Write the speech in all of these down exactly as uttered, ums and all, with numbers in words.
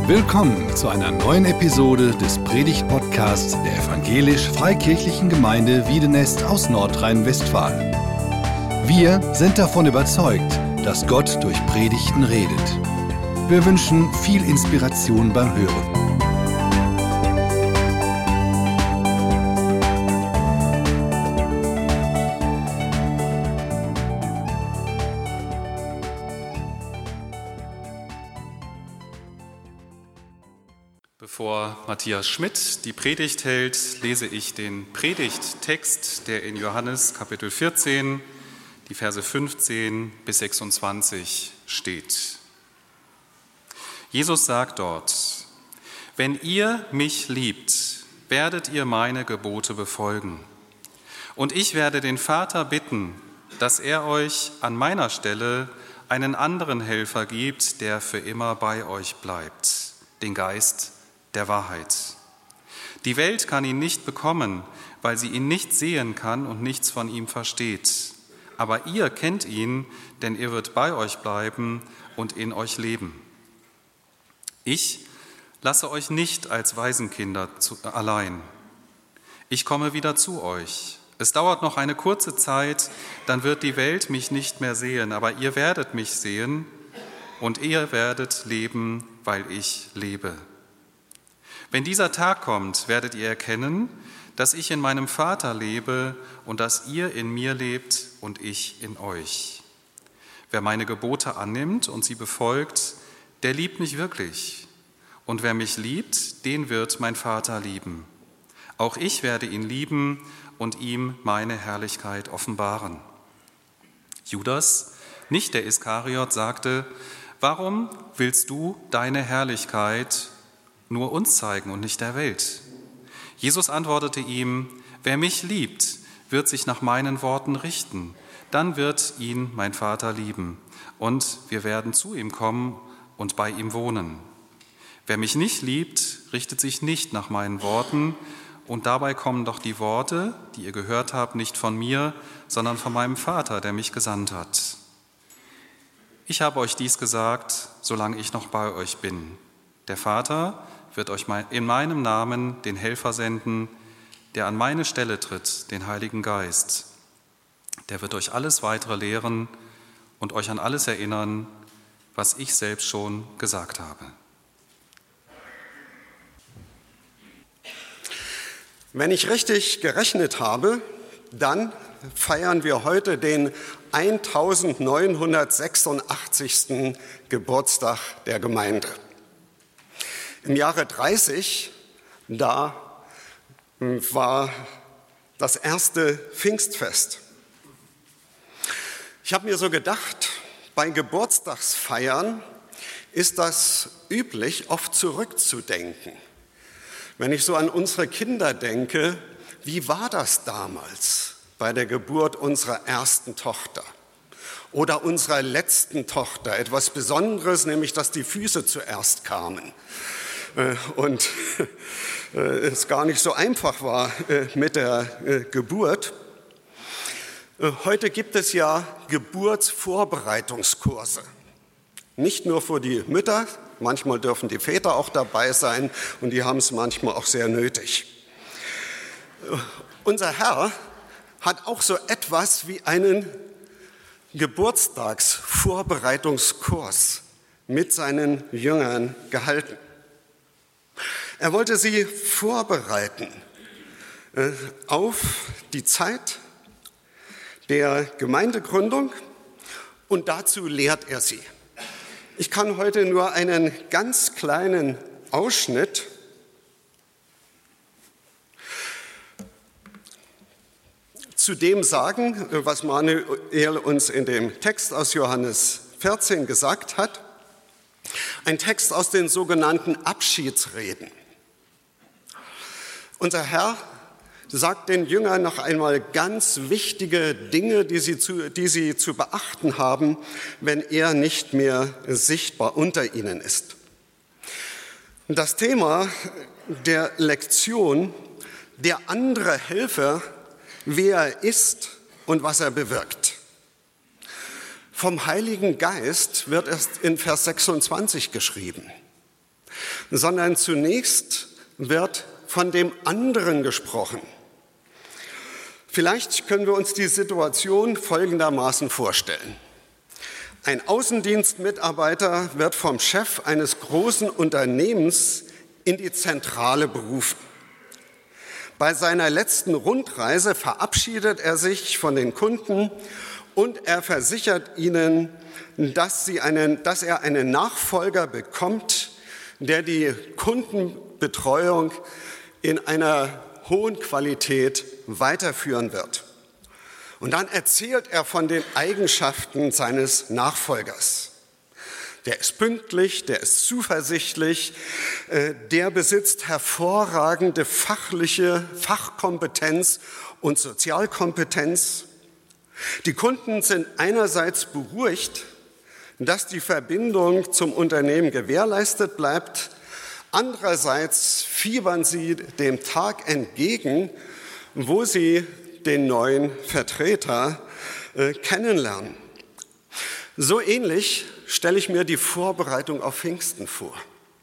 Willkommen zu einer neuen Episode des Predigt-Podcasts der Evangelisch-Freikirchlichen Gemeinde Wiedenest aus Nordrhein-Westfalen. Wir sind davon überzeugt, dass Gott durch Predigten redet. Wir wünschen viel Inspiration beim Hören. Bevor Matthias Schmidt die Predigt hält, lese ich den Predigttext, der in Johannes Kapitel vierzehn, die Verse fünfzehn bis sechsundzwanzig steht. Jesus sagt dort: Wenn ihr mich liebt, werdet ihr meine Gebote befolgen. Und ich werde den Vater bitten, dass er euch an meiner Stelle einen anderen Helfer gibt, der für immer bei euch bleibt, den Geist der Wahrheit. Die Welt kann ihn nicht bekommen, weil sie ihn nicht sehen kann und nichts von ihm versteht. Aber ihr kennt ihn, denn er wird bei euch bleiben und in euch leben. Ich lasse euch nicht als Waisenkinder zu, allein. Ich komme wieder zu euch. Es dauert noch eine kurze Zeit, dann wird die Welt mich nicht mehr sehen, aber ihr werdet mich sehen und ihr werdet leben, weil ich lebe. Wenn dieser Tag kommt, werdet ihr erkennen, dass ich in meinem Vater lebe und dass ihr in mir lebt und ich in euch. Wer meine Gebote annimmt und sie befolgt, der liebt mich wirklich. Und wer mich liebt, den wird mein Vater lieben. Auch ich werde ihn lieben und ihm meine Herrlichkeit offenbaren. Judas, nicht der Iskariot, sagte: Warum willst du deine Herrlichkeit nur uns zeigen und nicht der Welt? Jesus antwortete ihm: Wer mich liebt, wird sich nach meinen Worten richten. Dann wird ihn mein Vater lieben und wir werden zu ihm kommen und bei ihm wohnen. Wer mich nicht liebt, richtet sich nicht nach meinen Worten, und dabei kommen doch die Worte, die ihr gehört habt, nicht von mir, sondern von meinem Vater, der mich gesandt hat. Ich habe euch dies gesagt, solange ich noch bei euch bin. Der Vater wird euch in meinem Namen den Helfer senden, der an meine Stelle tritt, den Heiligen Geist. Der wird euch alles Weitere lehren und euch an alles erinnern, was ich selbst schon gesagt habe. Wenn ich richtig gerechnet habe, dann feiern wir heute den neunzehnhundertsechsundachtzigsten Geburtstag der Gemeinde. Im Jahre dreißig, da war das erste Pfingstfest. Ich habe mir so gedacht, bei Geburtstagsfeiern ist das üblich, oft zurückzudenken. Wenn ich so an unsere Kinder denke, wie war das damals bei der Geburt unserer ersten Tochter oder unserer letzten Tochter? Etwas Besonderes, nämlich dass die Füße zuerst kamen und es gar nicht so einfach war mit der Geburt. Heute gibt es ja Geburtsvorbereitungskurse, nicht nur für die Mütter, manchmal dürfen die Väter auch dabei sein und die haben es manchmal auch sehr nötig. Unser Herr hat auch so etwas wie einen Geburtstagsvorbereitungskurs mit seinen Jüngern gehalten. Er wollte sie vorbereiten äh, auf die Zeit der Gemeindegründung und dazu lehrt er sie. Ich kann heute nur einen ganz kleinen Ausschnitt zu dem sagen, was Manuel uns in dem Text aus Johannes vierzehn gesagt hat. Ein Text aus den sogenannten Abschiedsreden. Unser Herr sagt den Jüngern noch einmal ganz wichtige Dinge, die sie, zu, die sie zu beachten haben, wenn er nicht mehr sichtbar unter ihnen ist. Das Thema der Lektion, der andere Helfer, wer er ist und was er bewirkt. Vom Heiligen Geist wird erst in Vers sechsundzwanzig geschrieben. sondern zunächst wird von dem anderen gesprochen. Vielleicht können wir uns die Situation folgendermaßen vorstellen. Ein Außendienstmitarbeiter wird vom Chef eines großen Unternehmens in die Zentrale berufen. Bei seiner letzten Rundreise verabschiedet er sich von den Kunden und er versichert ihnen, dass, sie einen, dass er einen Nachfolger bekommt, der die Kundenbetreuung in einer hohen Qualität weiterführen wird. Und dann erzählt er von den Eigenschaften seines Nachfolgers. Der ist pünktlich, der ist zuversichtlich, der besitzt hervorragende fachliche Fachkompetenz und Sozialkompetenz. Die Kunden sind einerseits beruhigt, dass die Verbindung zum Unternehmen gewährleistet bleibt. Andererseits fiebern sie dem Tag entgegen, wo sie den neuen Vertreter äh, kennenlernen. So ähnlich stelle ich mir die Vorbereitung auf Pfingsten vor.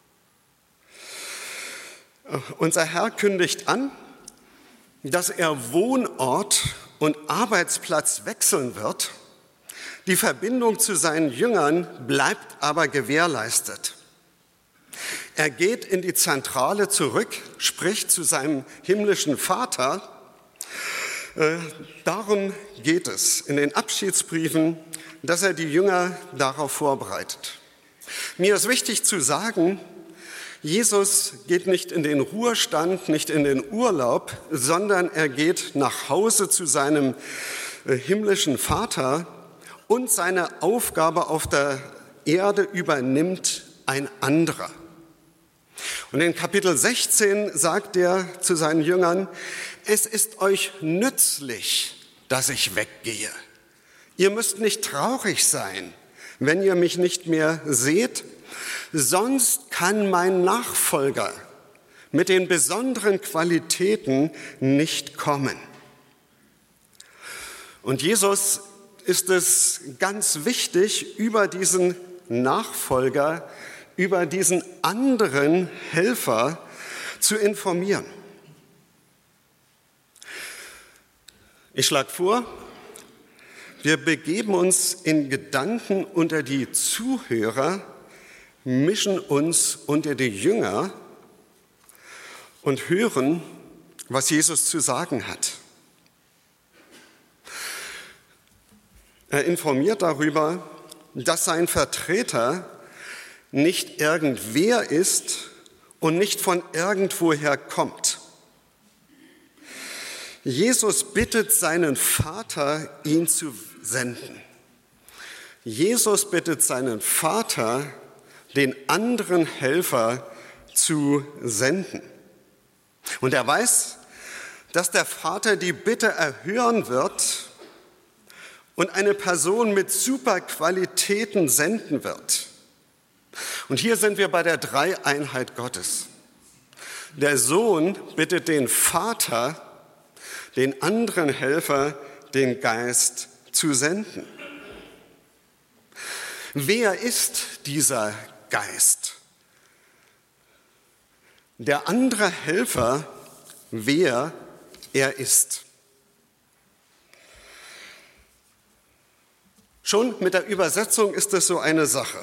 Äh, unser Herr kündigt an, dass er Wohnort und Arbeitsplatz wechseln wird. Die Verbindung zu seinen Jüngern bleibt aber gewährleistet. Er geht in die Zentrale zurück, spricht zu seinem himmlischen Vater. Äh, darum geht es in den Abschiedsbriefen, dass er die Jünger darauf vorbereitet. Mir ist wichtig zu sagen, Jesus geht nicht in den Ruhestand, nicht in den Urlaub, sondern er geht nach Hause zu seinem äh, himmlischen Vater und seine Aufgabe auf der Erde übernimmt ein anderer. Und in Kapitel sechzehn sagt er zu seinen Jüngern, es ist euch nützlich, dass ich weggehe. Ihr müsst nicht traurig sein, wenn ihr mich nicht mehr seht, sonst kann mein Nachfolger mit den besonderen Qualitäten nicht kommen. Und Jesus ist es ganz wichtig, über diesen Nachfolger, über diesen anderen Helfer zu informieren. Ich schlage vor, wir begeben uns in Gedanken unter die Zuhörer, mischen uns unter die Jünger und hören, was Jesus zu sagen hat. Er informiert darüber, dass sein Vertreter nicht irgendwer ist und nicht von irgendwoher kommt. Jesus bittet seinen Vater, ihn zu senden. Jesus bittet seinen Vater, den anderen Helfer zu senden. Und er weiß, dass der Vater die Bitte erhören wird und eine Person mit super Qualitäten senden wird. Und hier sind wir bei der Dreieinheit Gottes. Der Sohn bittet den Vater, den anderen Helfer, den Geist zu senden. Wer ist dieser Geist? Der andere Helfer, wer er ist. Schon mit der Übersetzung ist es so eine Sache.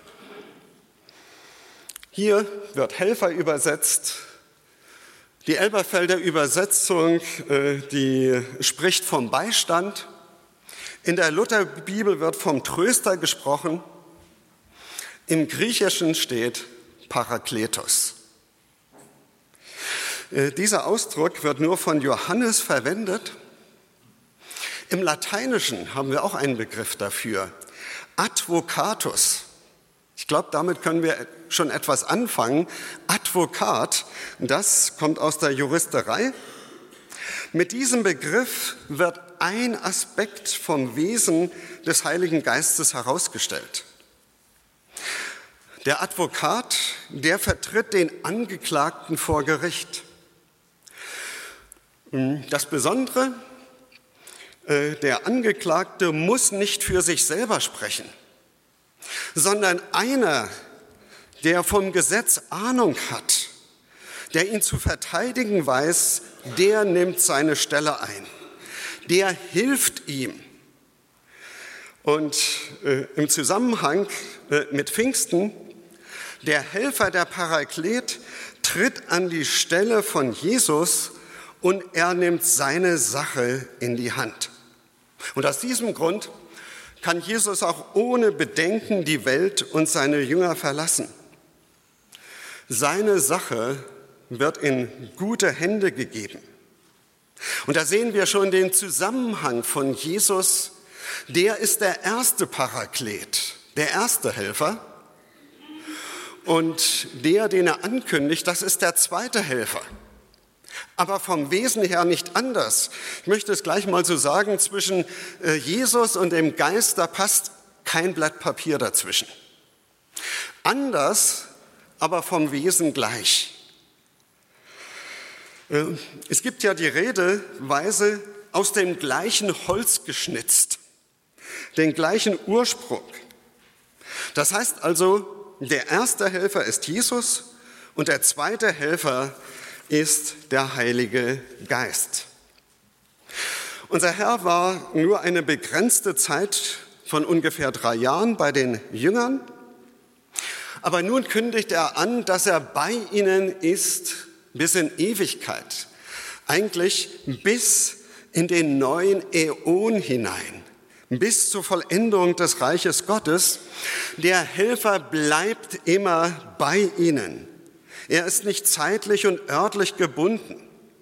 Hier wird Helfer übersetzt. Die Elberfelder Übersetzung, die spricht vom Beistand. In der Lutherbibel wird vom Tröster gesprochen. Im Griechischen steht Parakletos. Dieser Ausdruck wird nur von Johannes verwendet. Im Lateinischen haben wir auch einen Begriff dafür, Advocatus. Ich glaube, damit können wir schon etwas anfangen. Advokat, das kommt aus der Juristerei. Mit diesem Begriff wird ein Aspekt vom Wesen des Heiligen Geistes herausgestellt. Der Advokat, der vertritt den Angeklagten vor Gericht. Das Besondere, der Angeklagte muss nicht für sich selber sprechen, sondern einer, der vom Gesetz Ahnung hat, der ihn zu verteidigen weiß, der nimmt seine Stelle ein. Der hilft ihm. Und äh, im Zusammenhang äh, mit Pfingsten, der Helfer, der Paraklet, tritt an die Stelle von Jesus und er nimmt seine Sache in die Hand. Und aus diesem Grund kann Jesus auch ohne Bedenken die Welt und seine Jünger verlassen. Seine Sache wird in gute Hände gegeben. Und da sehen wir schon den Zusammenhang von Jesus. Der ist der erste Paraklet, der erste Helfer. Und der, den er ankündigt, das ist der zweite Helfer. Aber vom Wesen her nicht anders. Ich möchte es gleich mal so sagen, zwischen Jesus und dem Geist, da passt kein Blatt Papier dazwischen. Anders, aber vom Wesen gleich. Es gibt ja die Redeweise, aus dem gleichen Holz geschnitzt, den gleichen Ursprung. Das heißt also, der erste Helfer ist Jesus und der zweite Helfer ist der Heilige Geist. Unser Herr war nur eine begrenzte Zeit von ungefähr drei Jahren bei den Jüngern, aber nun kündigt er an, dass er bei ihnen ist bis in Ewigkeit, eigentlich bis in den neuen Äon hinein, bis zur Vollendung des Reiches Gottes. Der Helfer bleibt immer bei ihnen. Er ist nicht zeitlich und örtlich gebunden.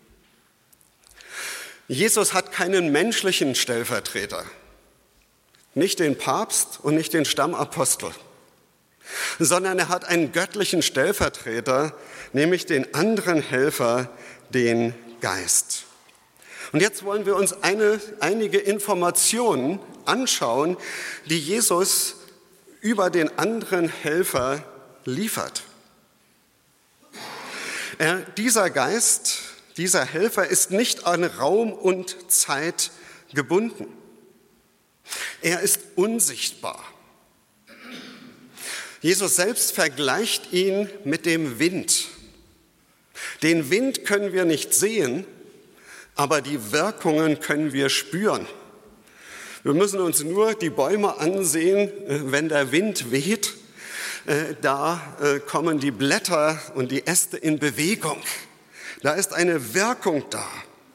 Jesus hat keinen menschlichen Stellvertreter, nicht den Papst und nicht den Stammapostel, sondern er hat einen göttlichen Stellvertreter, nämlich den anderen Helfer, den Geist. Und jetzt wollen wir uns eine, einige Informationen anschauen, die Jesus über den anderen Helfer liefert. Er, dieser Geist, dieser Helfer ist nicht an Raum und Zeit gebunden. Er ist unsichtbar. Jesus selbst vergleicht ihn mit dem Wind. Den Wind können wir nicht sehen, aber die Wirkungen können wir spüren. Wir müssen uns nur die Bäume ansehen, wenn der Wind weht. Da kommen die Blätter und die Äste in Bewegung. Da ist eine Wirkung da.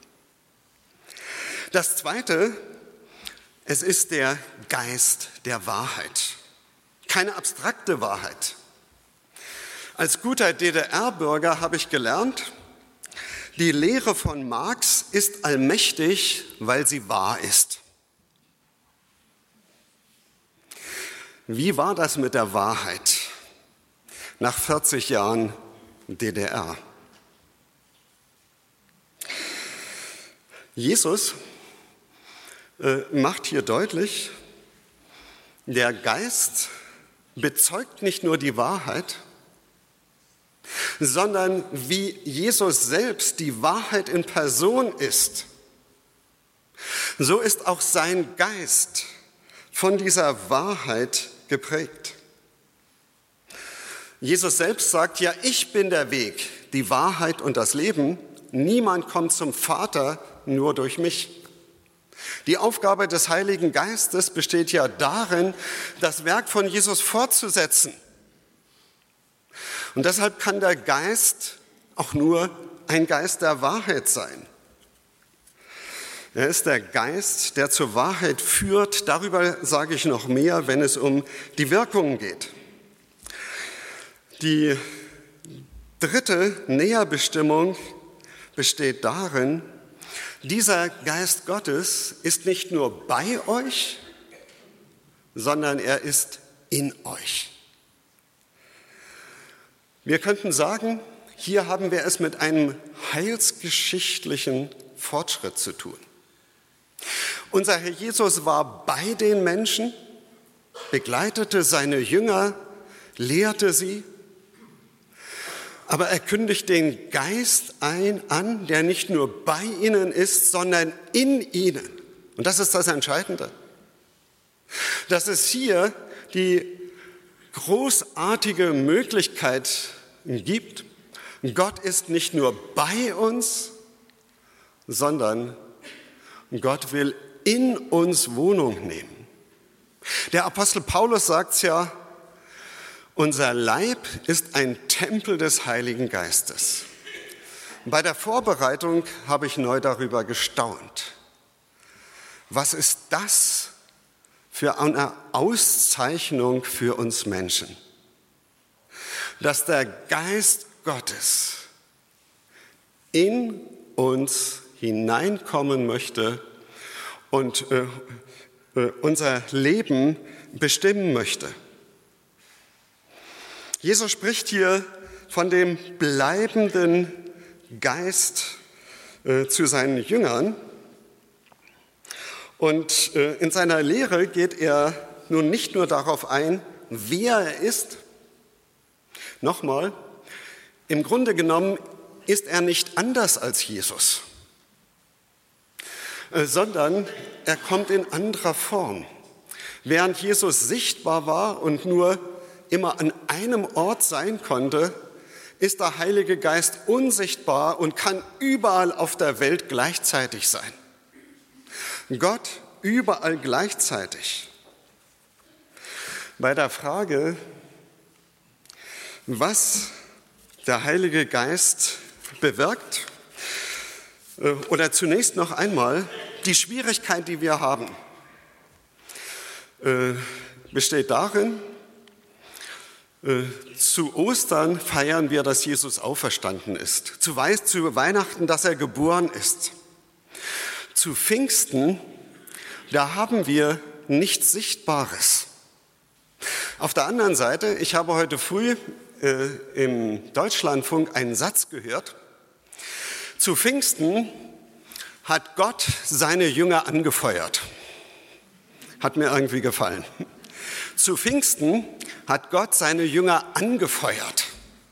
Das Zweite, es ist der Geist der Wahrheit. Keine abstrakte Wahrheit. Als guter D D R-Bürger habe ich gelernt, die Lehre von Marx ist allmächtig, weil sie wahr ist. Wie war das mit der Wahrheit nach vierzig Jahren D D R? Jesus äh, macht hier deutlich, der Geist bezeugt nicht nur die Wahrheit, sondern wie Jesus selbst die Wahrheit in Person ist, so ist auch sein Geist von dieser Wahrheit geprägt. Jesus selbst sagt, ja, ich bin der Weg, die Wahrheit und das Leben. Niemand kommt zum Vater nur durch mich. Die Aufgabe des Heiligen Geistes besteht ja darin, das Werk von Jesus fortzusetzen. Und deshalb kann der Geist auch nur ein Geist der Wahrheit sein. Er ist der Geist, der zur Wahrheit führt. Darüber sage ich noch mehr, wenn es um die Wirkungen geht. Die dritte Näherbestimmung besteht darin, dieser Geist Gottes ist nicht nur bei euch, sondern er ist in euch. Wir könnten sagen, hier haben wir es mit einem heilsgeschichtlichen Fortschritt zu tun. Unser Herr Jesus war bei den Menschen, begleitete seine Jünger, lehrte sie, aber er kündigt den Geist ein an, der nicht nur bei ihnen ist, sondern in ihnen. Und das ist das Entscheidende. Das ist hier die großartige Möglichkeit gibt. Gott ist nicht nur bei uns, sondern Gott will in uns Wohnung nehmen. Der Apostel Paulus sagt es ja, unser Leib ist ein Tempel des Heiligen Geistes. Bei der Vorbereitung habe ich neu darüber gestaunt. Was ist das für eine Auszeichnung für uns Menschen? Dass der Geist Gottes in uns hineinkommen möchte und äh, äh, unser Leben bestimmen möchte. Jesus spricht hier von dem bleibenden Geist äh, zu seinen Jüngern. Und äh, in seiner Lehre geht er nun nicht nur darauf ein, wer er ist. Nochmal, im Grunde genommen ist er nicht anders als Jesus, äh, sondern er kommt in anderer Form. Während Jesus sichtbar war und nur immer an einem Ort sein konnte, ist der Heilige Geist unsichtbar und kann überall auf der Welt gleichzeitig sein. Gott überall gleichzeitig. Bei der Frage, was der Heilige Geist bewirkt, oder zunächst noch einmal, die Schwierigkeit, die wir haben, besteht darin, zu Ostern feiern wir, dass Jesus auferstanden ist. Zu Weihnachten, dass er geboren ist. Zu Pfingsten, da haben wir nichts Sichtbares. Auf der anderen Seite, ich habe heute früh äh, im Deutschlandfunk einen Satz gehört. Zu Pfingsten hat Gott seine Jünger angefeuert. Hat mir irgendwie gefallen. Zu Pfingsten hat Gott seine Jünger angefeuert.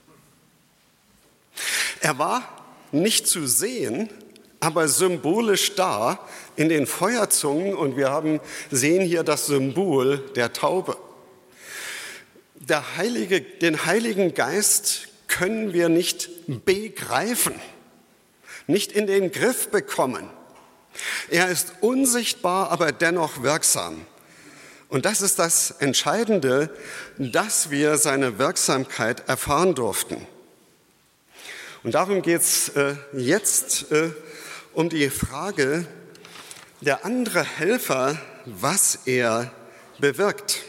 Er war nicht zu sehen, aber symbolisch da in den Feuerzungen, und wir haben, sehen hier das Symbol der Taube. Der Heilige, den Heiligen Geist können wir nicht begreifen, nicht in den Griff bekommen. Er ist unsichtbar, aber dennoch wirksam. Und das ist das Entscheidende, dass wir seine Wirksamkeit erfahren durften. Und darum geht es äh, jetzt äh, um die Frage, der andere Helfer, was er bewirkt.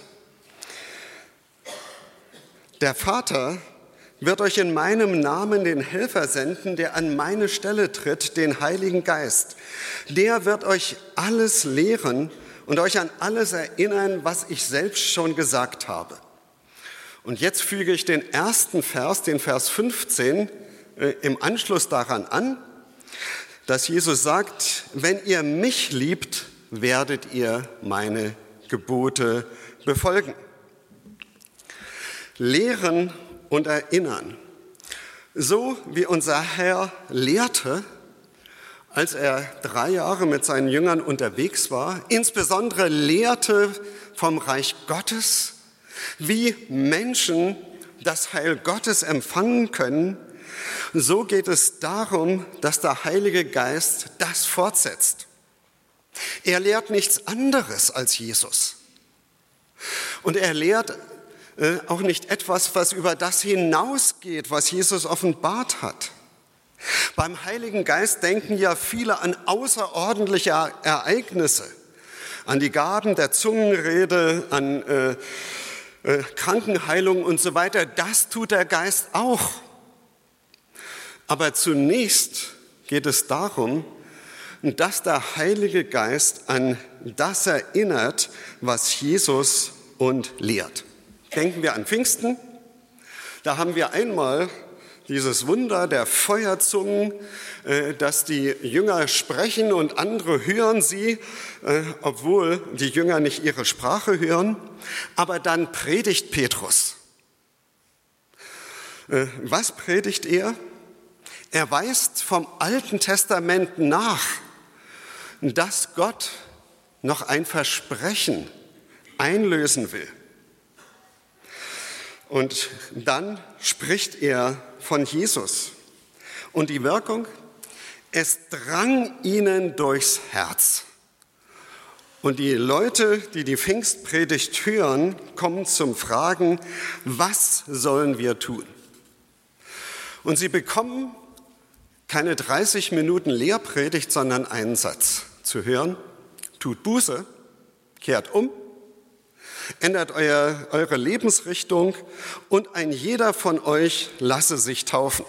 Der Vater wird euch in meinem Namen den Helfer senden, der an meine Stelle tritt, den Heiligen Geist. Der wird euch alles lehren und euch an alles erinnern, was ich selbst schon gesagt habe. Und jetzt füge ich den ersten Vers, den Vers fünfzehn, äh, im Anschluss daran an, dass Jesus sagt, wenn ihr mich liebt, werdet ihr meine Gebote befolgen. Lehren und erinnern. So wie unser Herr lehrte, als er drei Jahre mit seinen Jüngern unterwegs war, insbesondere lehrte vom Reich Gottes, wie Menschen das Heil Gottes empfangen können, so geht es darum, dass der Heilige Geist das fortsetzt. Er lehrt nichts anderes als Jesus. Und er lehrt äh, auch nicht etwas, was über das hinausgeht, was Jesus offenbart hat. Beim Heiligen Geist denken ja viele an außerordentliche Ereignisse, an die Gaben der Zungenrede, an äh, äh, Krankenheilung und so weiter. Das tut der Geist auch. Aber zunächst geht es darum, dass der Heilige Geist an das erinnert, was Jesus uns lehrt. Denken wir an Pfingsten. Da haben wir einmal dieses Wunder der Feuerzungen, dass die Jünger sprechen und andere hören sie, obwohl die Jünger nicht ihre Sprache hören. Aber dann predigt Petrus. Was predigt er? Er weist vom Alten Testament nach, dass Gott noch ein Versprechen einlösen will. Und dann spricht er von Jesus. Und die Wirkung? Es drang ihnen durchs Herz. Und die Leute, die die Pfingstpredigt hören, kommen zum Fragen, was sollen wir tun? Und sie bekommen keine dreißig Minuten Lehrpredigt, sondern einen Satz zu hören. Tut Buße, kehrt um, ändert euer, eure Lebensrichtung und ein jeder von euch lasse sich taufen.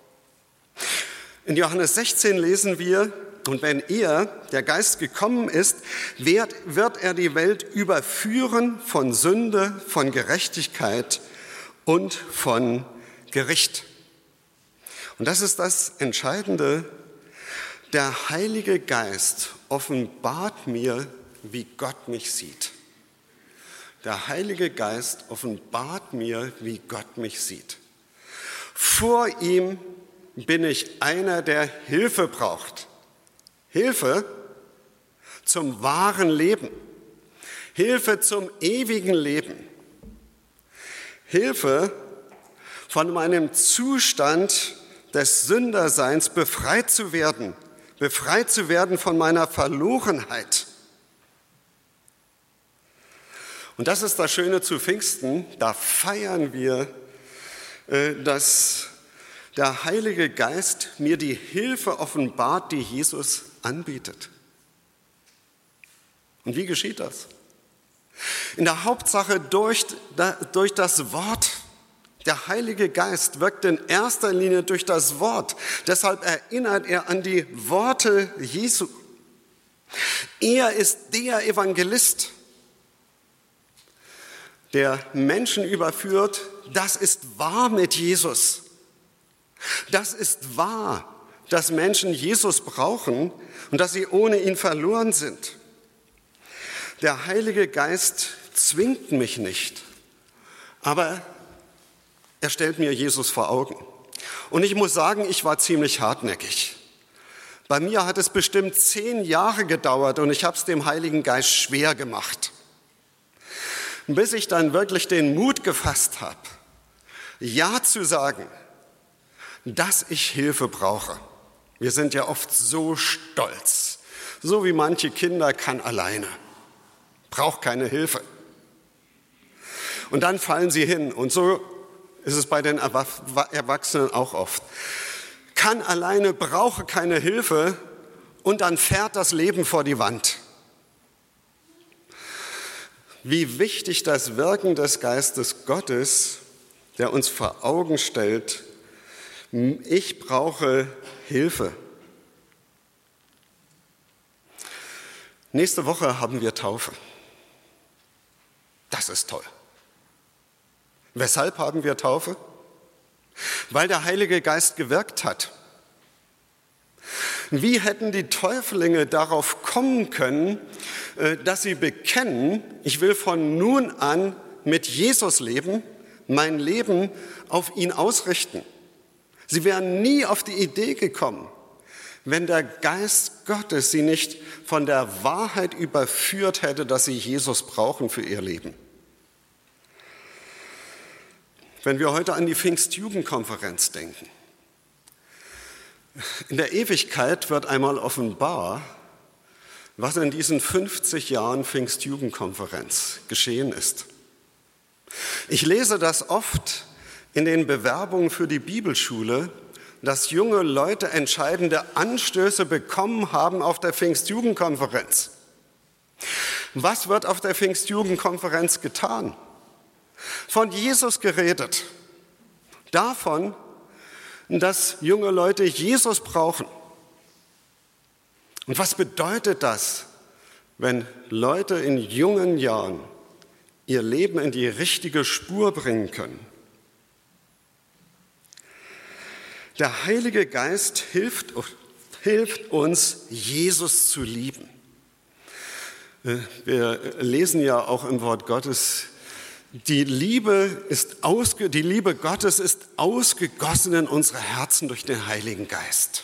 In Johannes sechzehn lesen wir, und wenn er, der Geist, gekommen ist, wird, wird er die Welt überführen von Sünde, von Gerechtigkeit und von Gericht. Und das ist das Entscheidende. Der Heilige Geist offenbart mir, wie Gott mich sieht. Der Heilige Geist offenbart mir, wie Gott mich sieht. Vor ihm bin ich einer, der Hilfe braucht. Hilfe zum wahren Leben. Hilfe zum ewigen Leben. Hilfe von meinem Zustand des Sünderseins befreit zu werden. Befreit zu werden von meiner Verlorenheit. Und das ist das Schöne zu Pfingsten. Da feiern wir, dass der Heilige Geist mir die Hilfe offenbart, die Jesus anbietet. Und wie geschieht das? In der Hauptsache durch, durch das Wort. Der Heilige Geist wirkt in erster Linie durch das Wort. Deshalb erinnert er an die Worte Jesu. Er ist der Evangelist, der Menschen überführt. Das ist wahr mit Jesus. Das ist wahr, dass Menschen Jesus brauchen und dass sie ohne ihn verloren sind. Der Heilige Geist zwingt mich nicht, aber er stellt mir Jesus vor Augen. Und ich muss sagen, ich war ziemlich hartnäckig. Bei mir hat es bestimmt zehn Jahre gedauert und ich habe es dem Heiligen Geist schwer gemacht. Bis ich dann wirklich den Mut gefasst habe, Ja zu sagen, dass ich Hilfe brauche. Wir sind ja oft so stolz, so wie manche Kinder kann alleine, braucht keine Hilfe. Und dann fallen sie hin und so ist es bei den Erwachsenen auch oft. Kann alleine, brauche keine Hilfe und dann fährt das Leben vor die Wand. Wie wichtig das Wirken des Geistes Gottes, der uns vor Augen stellt, ich brauche Hilfe. Nächste Woche haben wir Taufe. Das ist toll. Weshalb haben wir Taufe? Weil der Heilige Geist gewirkt hat. Wie hätten die Täuflinge darauf kommen können, dass sie bekennen, ich will von nun an mit Jesus leben, mein Leben auf ihn ausrichten? Sie wären nie auf die Idee gekommen, wenn der Geist Gottes sie nicht von der Wahrheit überführt hätte, dass sie Jesus brauchen für ihr Leben. Wenn wir heute an die Pfingstjugendkonferenz denken, in der Ewigkeit wird einmal offenbar, was in diesen fünfzig Jahren Pfingstjugendkonferenz geschehen ist. Ich lese das oft in den Bewerbungen für die Bibelschule, dass junge Leute entscheidende Anstöße bekommen haben auf der Pfingstjugendkonferenz. Was wird auf der Pfingstjugendkonferenz getan? Von Jesus geredet, davon, dass junge Leute Jesus brauchen. Und was bedeutet das, wenn Leute in jungen Jahren ihr Leben in die richtige Spur bringen können? Der Heilige Geist hilft, hilft uns, Jesus zu lieben. Wir lesen ja auch im Wort Gottes, die Liebe, ist ausge, die Liebe Gottes ist ausgegossen in unsere Herzen durch den Heiligen Geist.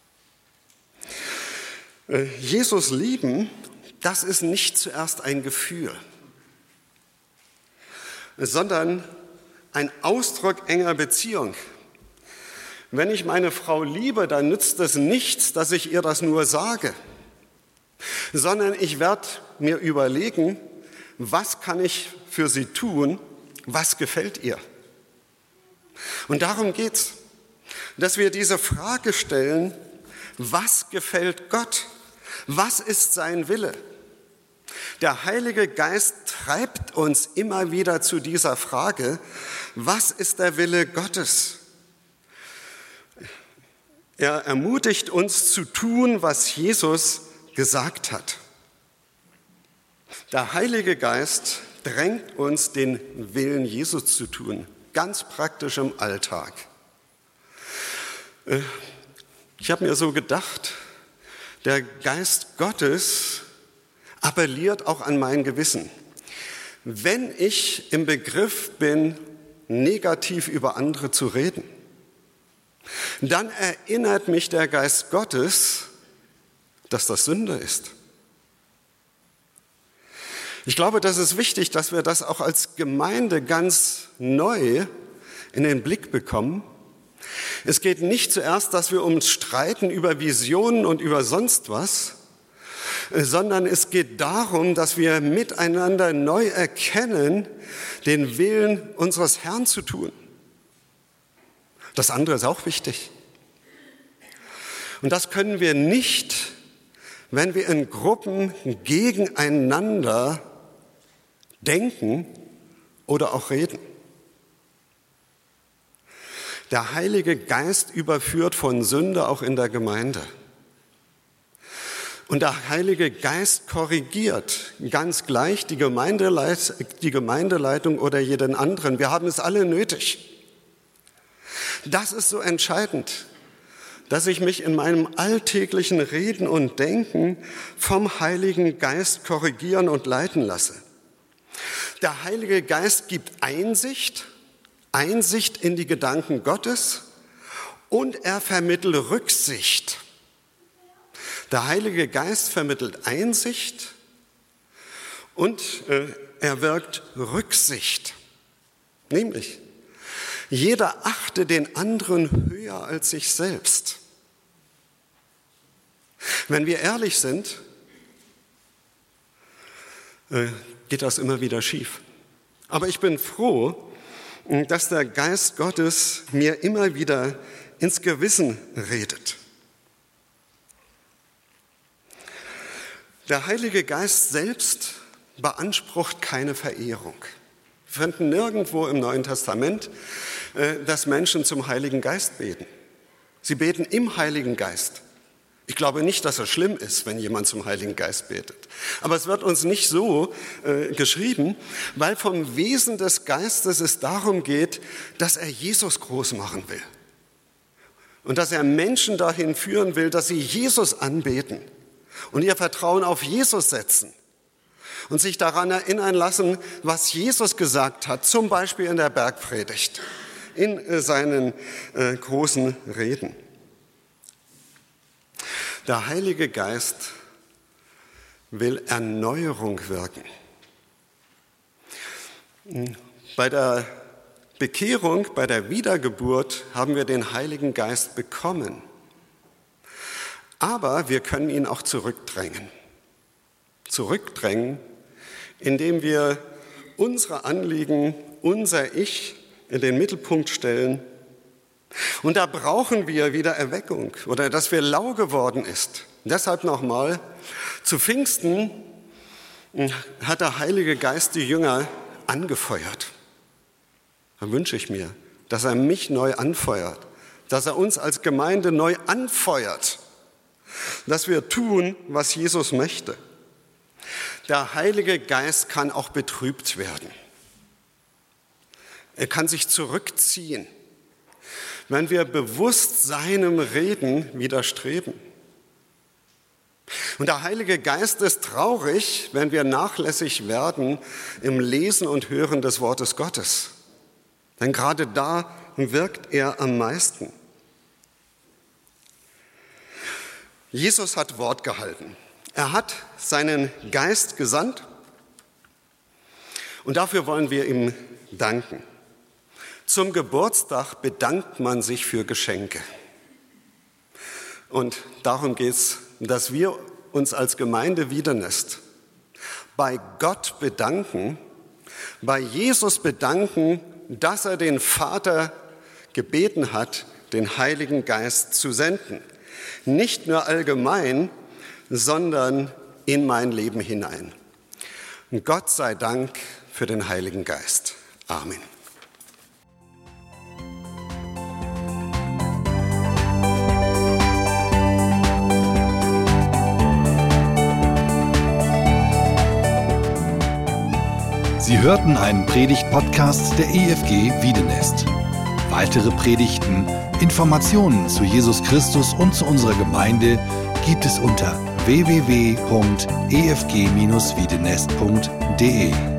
Jesus lieben, das ist nicht zuerst ein Gefühl, sondern ein Ausdruck enger Beziehung. Wenn ich meine Frau liebe, dann nützt es nichts, dass ich ihr das nur sage, sondern ich werde mir überlegen, was kann ich für sie tun, was gefällt ihr. Und darum geht's, dass wir diese Frage stellen, was gefällt Gott? Was ist sein Wille? Der Heilige Geist treibt uns immer wieder zu dieser Frage, was ist der Wille Gottes? Er ermutigt uns zu tun, was Jesus gesagt hat. Der Heilige Geist drängt uns, den Willen Jesus zu tun, ganz praktisch im Alltag. Ich habe mir so gedacht, der Geist Gottes appelliert auch an mein Gewissen. Wenn ich im Begriff bin, negativ über andere zu reden, dann erinnert mich der Geist Gottes, dass das Sünde ist. Ich glaube, das ist wichtig, dass wir das auch als Gemeinde ganz neu in den Blick bekommen. Es geht nicht zuerst, dass wir uns streiten über Visionen und über sonst was, sondern es geht darum, dass wir miteinander neu erkennen, den Willen unseres Herrn zu tun. Das andere ist auch wichtig. Und das können wir nicht, wenn wir in Gruppen gegeneinander denken oder auch reden. Der Heilige Geist überführt von Sünde auch in der Gemeinde. Und der Heilige Geist korrigiert ganz gleich die Gemeindeleit- die Gemeindeleitung oder jeden anderen. Wir haben es alle nötig. Das ist so entscheidend, dass ich mich in meinem alltäglichen Reden und Denken vom Heiligen Geist korrigieren und leiten lasse. Der Heilige Geist gibt Einsicht, Einsicht in die Gedanken Gottes und er vermittelt Rücksicht. Der Heilige Geist vermittelt Einsicht und äh, er wirkt Rücksicht. Nämlich, jeder achte den anderen höher als sich selbst. Wenn wir ehrlich sind, äh, geht das immer wieder schief. Aber ich bin froh, dass der Geist Gottes mir immer wieder ins Gewissen redet. Der Heilige Geist selbst beansprucht keine Verehrung. Wir finden nirgendwo im Neuen Testament, dass Menschen zum Heiligen Geist beten. Sie beten im Heiligen Geist. Ich glaube nicht, dass es schlimm ist, wenn jemand zum Heiligen Geist betet. Aber es wird uns nicht so äh, geschrieben, weil vom Wesen des Geistes es darum geht, dass er Jesus groß machen will. Und dass er Menschen dahin führen will, dass sie Jesus anbeten und ihr Vertrauen auf Jesus setzen. Und sich daran erinnern lassen, was Jesus gesagt hat, zum Beispiel in der Bergpredigt, in äh, seinen äh, großen Reden. Der Heilige Geist will Erneuerung wirken. Bei der Bekehrung, bei der Wiedergeburt haben wir den Heiligen Geist bekommen. Aber wir können ihn auch zurückdrängen. Zurückdrängen, indem wir unsere Anliegen, unser Ich in den Mittelpunkt stellen. Und da brauchen wir wieder Erweckung oder dass wir lau geworden ist. Deshalb nochmal, zu Pfingsten hat der Heilige Geist die Jünger angefeuert. Da wünsche ich mir, dass er mich neu anfeuert, dass er uns als Gemeinde neu anfeuert, dass wir tun, was Jesus möchte. Der Heilige Geist kann auch betrübt werden. Er kann sich zurückziehen, wenn wir bewusst seinem Reden widerstreben. Und der Heilige Geist ist traurig, wenn wir nachlässig werden im Lesen und Hören des Wortes Gottes. Denn gerade da wirkt er am meisten. Jesus hat Wort gehalten. Er hat seinen Geist gesandt und dafür wollen wir ihm danken. Zum Geburtstag bedankt man sich für Geschenke. Und darum geht es, dass wir uns als Gemeinde Wiedenest bei Gott bedanken, bei Jesus bedanken, dass er den Vater gebeten hat, den Heiligen Geist zu senden. Nicht nur allgemein, sondern in mein Leben hinein. Und Gott sei Dank für den Heiligen Geist. Amen. Sie hörten einen Predigt-Podcast der E F G Wiedenest. Weitere Predigten, Informationen zu Jesus Christus und zu unserer Gemeinde gibt es unter w w w punkt e f g dash wiedenest punkt d e.